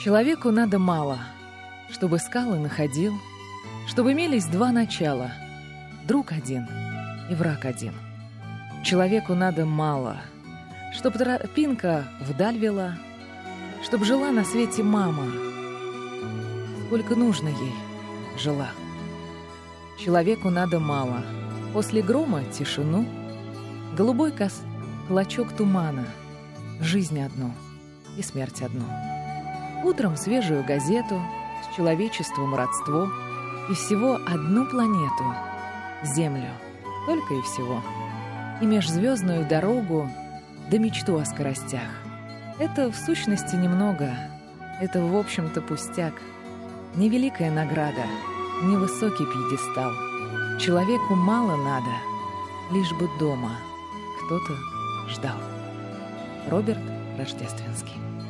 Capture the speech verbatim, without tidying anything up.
Человеку надо мало, чтобы скалы находил, чтобы имелись два начала — друг один и враг один. Человеку надо мало, чтоб тропинка вдаль вела, чтоб жила на свете мама, сколько нужно ей жила. Человеку надо мало, после грома тишину, голубой кос... клочок тумана, жизнь одну и смерть одну. Утром свежую газету, с человечеством родство, и всего одну планету — Землю, только и всего. И межзвездную дорогу, да мечту о скоростях. Это в сущности немного, это в общем-то пустяк. Невеликая награда, невысокий пьедестал. Человеку мало надо, лишь бы дома кто-то ждал. Роберт Рождественский.